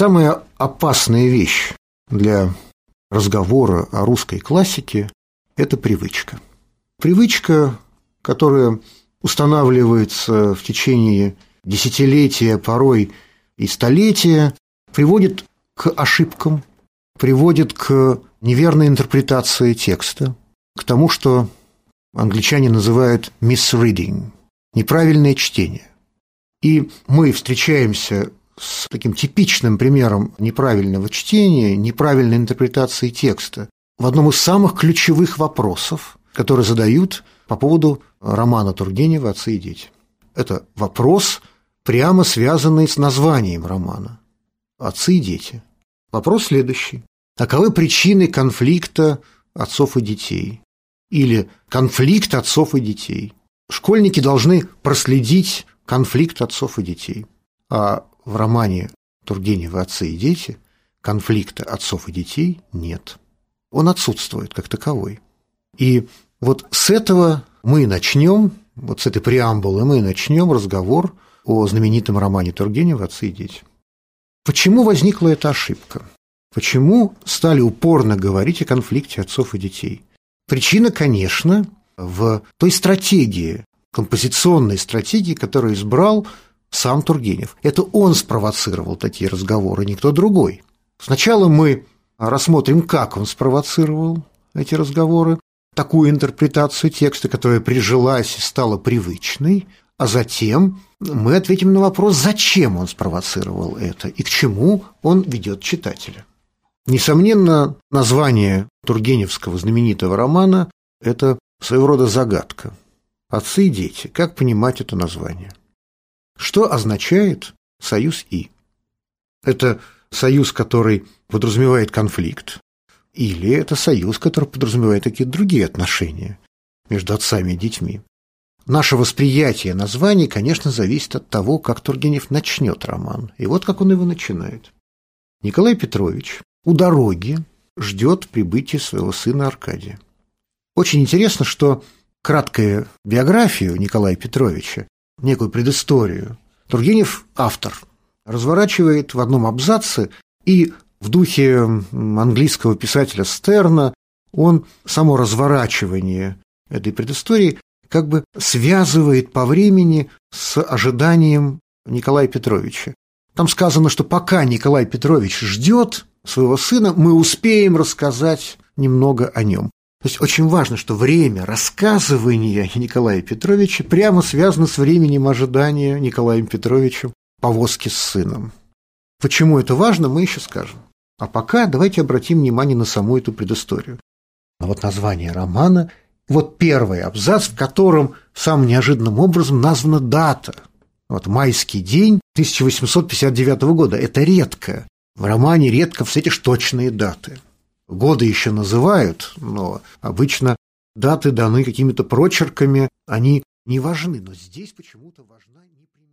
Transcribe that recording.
Самая опасная вещь для разговора о русской классике – это привычка. Привычка, которая устанавливается в течение десятилетия, порой и столетия, приводит к ошибкам, приводит к неверной интерпретации текста, к тому, что англичане называют misreading – неправильное чтение. И мы встречаемся с таким типичным примером неправильного чтения, неправильной интерпретации текста в одном из самых ключевых вопросов, которые задают по поводу романа Тургенева «Отцы и дети». Это вопрос, прямо связанный с названием романа «Отцы и дети». Вопрос следующий. Каковы причины конфликта отцов и детей? Или конфликт отцов и детей? Школьники должны проследить конфликт отцов и детей. А в романе Тургенева «Отцы и дети» конфликта отцов и детей нет. Он отсутствует как таковой. И вот с этого мы начнем, вот с этой преамбулы мы начнем разговор о знаменитом романе Тургенева «Отцы и дети». Почему возникла эта ошибка? Почему стали упорно говорить о конфликте отцов и детей? Причина, конечно, в той стратегии, композиционной стратегии, которую избрал сам Тургенев. Это он спровоцировал такие разговоры, никто другой. Сначала мы рассмотрим, как он спровоцировал эти разговоры, такую интерпретацию текста, которая прижилась и стала привычной, а затем мы ответим на вопрос, зачем он спровоцировал это и к чему он ведет читателя. Несомненно, название тургеневского знаменитого романа – это своего рода загадка. «Отцы и дети». Как понимать это название? Что означает союз «и»? Это союз, который подразумевает конфликт, или это союз, который подразумевает какие-то другие отношения между отцами и детьми? Наше восприятие названий, конечно, зависит от того, как Тургенев начнет роман. И вот как он его начинает. Николай Петрович у дороги ждет прибытия своего сына Аркадия. Очень интересно, что краткую биографию Николая Петровича, некую предысторию, Тургенев, автор, разворачивает в одном абзаце, и в духе английского писателя Стерна он само разворачивание этой предыстории как бы связывает по времени с ожиданием Николая Петровича. Там сказано, что пока Николай Петрович ждет своего сына, мы успеем рассказать немного о нем. То есть очень важно, что время рассказывания Николая Петровича прямо связано с временем ожидания Николаем Петровичем повозки с сыном. Почему это важно, мы еще скажем. А пока давайте обратим внимание на саму эту предысторию. Вот название романа, вот первый абзац, в котором самым неожиданным образом названа дата. Вот майский день 1859 года. Это редко. В романе редко встретишь точные даты. Годы еще называют, но обычно даты даны какими-то прочерками, они не важны. Но здесь почему-то важна непременно.